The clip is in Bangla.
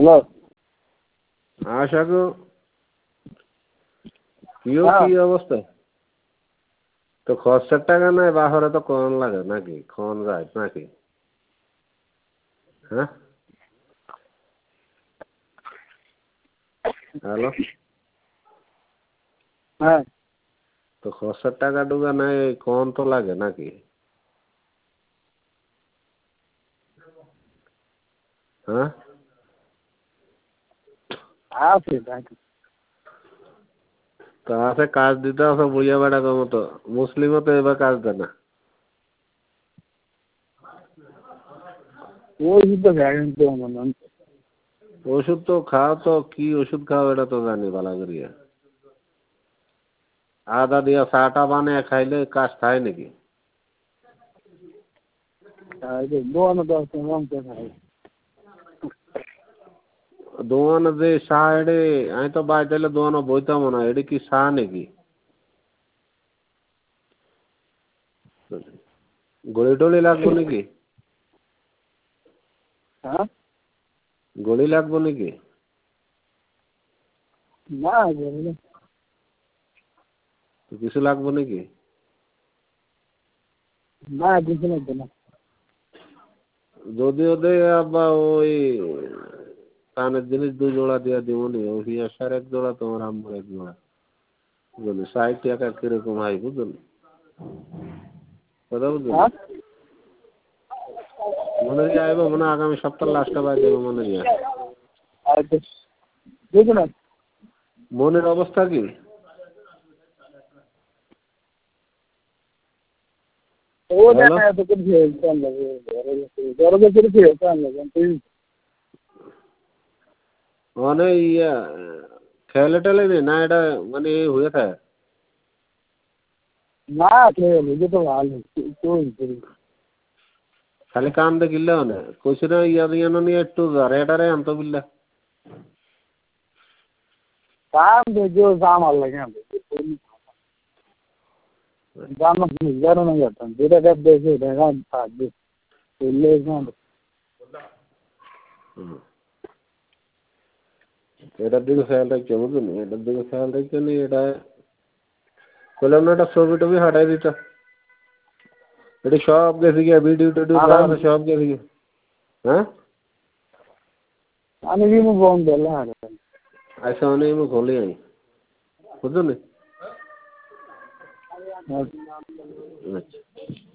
হ্যালো। আশাকু কি অবস্থা? তো খরচের টাকা নাই বাহরে তো কন লাগে নাকি খন যায় নাকি? হ্যাঁ হ্যালো। হ্যাঁ তো খরচের টাকা টুকা নাই কন তো লাগে নাকি? হ্যাঁ আছে ব্যাংকে। তা আছে কাজ দিতে আছে বুঝে বেড়া মতো মুসলিমও তো এবার কাজ দেয় না। ওই তো ভ্যাকেন্সি আমার ওষুধ তো খাও তো কি ওষুধ খাও এটা তো জানি ভালো করিয়া। আদা দিয়া চাটা বানিয়ে খাইলে কাজ খায় নাকি? দোকানে তো আছে মমতা খাই। দোকানে যে চা এডে আমি তো বাই তাইলে দোকানে বইতাম না এডে কি চা নাকি? গড়ি টলি লাগবো নাকি? হ্যাঁ গড়ি লাগবো নাকি? না বললে কিছু লাগবো নাকি? না কিছু লাগবে না। যদিও দেয় আবার ওই কানের জিনিস 2 জোড়া দিয়া দিব নি ওই হিয়াসার 1 জোড়া তোমার আম্মুর 1 জোড়া বুঝলি 60 টাকা কিরকম হয় বুঝলি কথা বুঝলি হ্যাঁ মনে হয় আইব মনে হয় আগামী সপ্তাহ লাস্টে বাই দেবো মনে হয়। আচ্ছা দেখুন না মনের অবস্থা কি? ওটা হ্যালো এত করে খেলতে লাগে বড় করে খেলতে লাগে তুই মানে ইয়া খেলে টেলে নেই না এটা মানে হয়ে থাকে না খেলে এটা তো ভালো তুই খালি কান দে গিল্লা মানে কইছে না ইয়া দিয়া নিয়ে একটু রেটারে আনতো বিল্লা काम दे जो काम आ लगे काम नहीं नहीं करता जेटा कर देखे देखा था ले এটার দিকে খেয়াল রাখছে বুঝলি এটার দিকে খেয়াল রাখছে নি এটা কইলাম না একটা ছবি টবি হাঁটাই দিত এটা সব গেছে গিয়া ভিডিও টিডিও যা আছে সব গেছে গিয়া হ্যাঁ আমি भी मुंह बंद कर ला আচ্ছা মানে আমি খোলি আই বুঝলি है আচ্ছা